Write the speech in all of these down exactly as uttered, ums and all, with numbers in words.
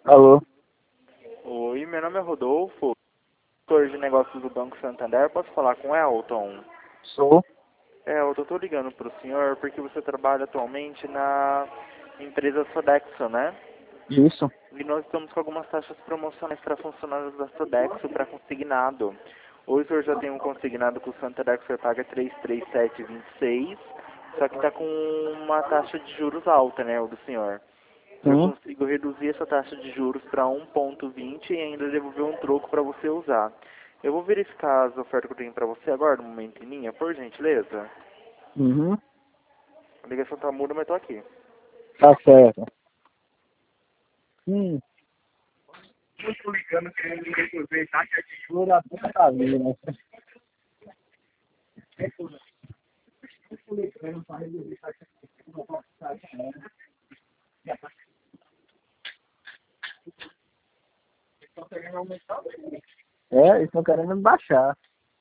Alô? Oi, meu nome é Rodolfo, doutor de negócios do Banco Santander. Posso falar com o Elton? Sou? Elton, eu tô ligando pro senhor porque você trabalha atualmente na empresa Sodexo, né? Isso. E nós estamos com algumas taxas promocionais para funcionários da Sodexo para consignado. Hoje o senhor já tem um consignado com o Santander que o senhor paga três três sete vinte e seis, só que está com uma taxa de juros alta, né, o do senhor. Eu Sim. consigo reduzir essa taxa de juros para um ponto vinte e ainda devolver um troco para você usar. Eu vou verificar as ofertas que eu tenho para você agora, no momento em linha, por gentileza. Uhum. A ligação tá muda, mas tô aqui. Tá certo. Hum. Eu tô ligando querendo resolver taxa de juros a puta da vida, né? Eu tô ligando pra resolver taxa de juros a puta da vida. Estão querendo aumentar o preço. É, eles estão querendo baixar.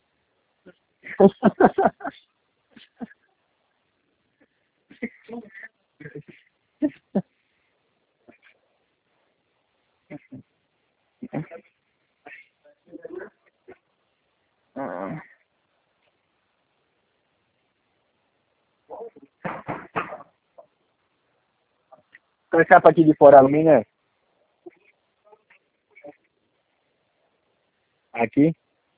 Ah. Qual é a capa aqui de fora, alumínio, né? Aqui?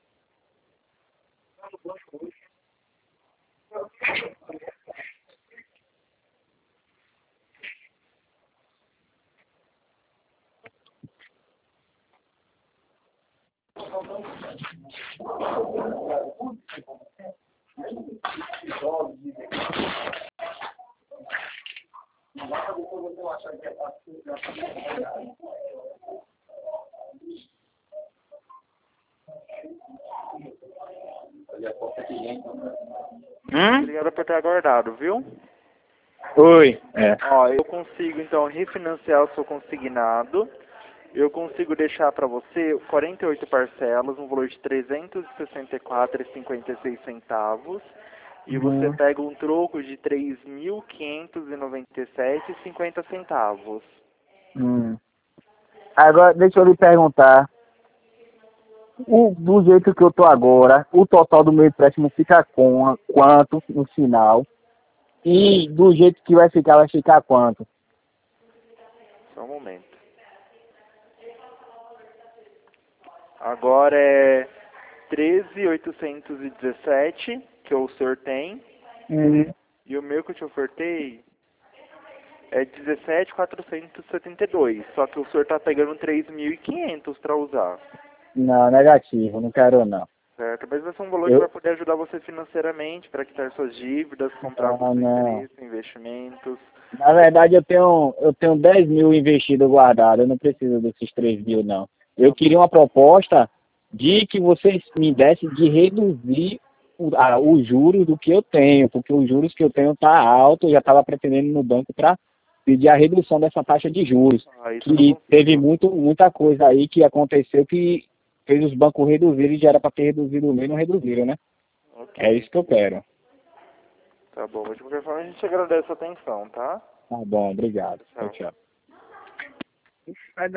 Hum? Obrigado por ter aguardado, viu? Oi. É. Ó, eu consigo então refinanciar o seu consignado. Eu consigo deixar para você quarenta e oito parcelas, um valor de trezentos e sessenta e quatro reais e cinquenta e seis centavos. E você Uhum. pega um troco de três mil quinhentos e noventa e sete reais e cinquenta centavos. Hum. Agora, deixa eu lhe perguntar. O, do jeito que eu tô agora, o total do meu empréstimo fica com a- quanto no final? E do jeito que vai ficar, vai ficar quanto? Só um momento. Agora é treze mil oitocentos e dezessete que o senhor tem. Uhum. E o meu que eu te ofertei é dezessete mil quatrocentos e setenta e dois. Só que o senhor tá pegando três mil e quinhentos para usar. Não, negativo, não quero não. Certo, mas vai ser um valor que vai Eu, poder ajudar você financeiramente para quitar suas dívidas, comprar ah, alguns não. interesses, investimentos. Na verdade, eu tenho, eu tenho dez mil investido guardado, eu não preciso desses três mil, não. Eu Tá bom. queria uma proposta de que vocês me dessem de reduzir o- ah, os juros do que eu tenho, porque os juros que eu tenho tá alto, eu já estava pretendendo ir no banco para pedir a redução dessa taxa de juros, Ah, isso eu não que teve consigo. muito, muita coisa aí que aconteceu que fez os bancos reduzirem, já era para ter reduzido mesmo, não reduziram, né? É Ok, isso que eu quero. tá bom. Mas de qualquer forma a gente agradece a atenção, tá? Tá bom, obrigado. Tchau, Tchau. tchau.